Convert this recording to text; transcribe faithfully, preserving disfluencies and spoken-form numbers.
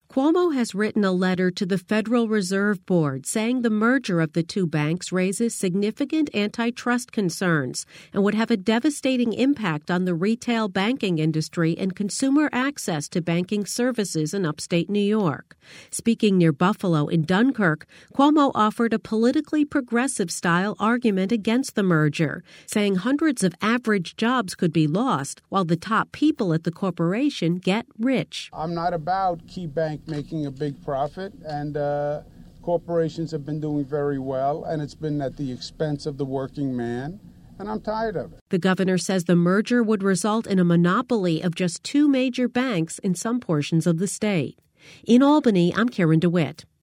Cuomo has written a letter to the Federal Reserve Board saying the merger of the two banks raises significant antitrust concerns and would have a devastating impact on the retail banking industry and consumer access to banking services in upstate New York. Speaking near Buffalo in Dunkirk, Cuomo offered a politically progressive-style argument against the merger, saying hundreds of average jobs could be lost while the top people at the corporation get rich. I'm not about Key Bank making a big profit, and uh, corporations have been doing very well, and it's been at the expense of the working man, and I'm tired of it. The governor says the merger would result in a monopoly of just two major banks in some portions of the state. In Albany, I'm Karen DeWitt.